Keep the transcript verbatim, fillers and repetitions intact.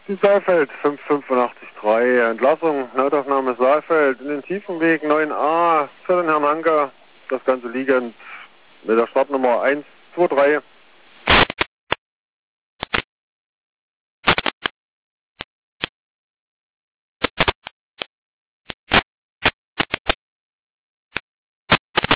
Die Saalfeld fünf fünf acht drei, Entlassung, Notaufnahme Saalfeld, in den Tiefenweg neun a für den Herrn Hanke, das Ganze liegend mit der Startnummer eins zwei drei.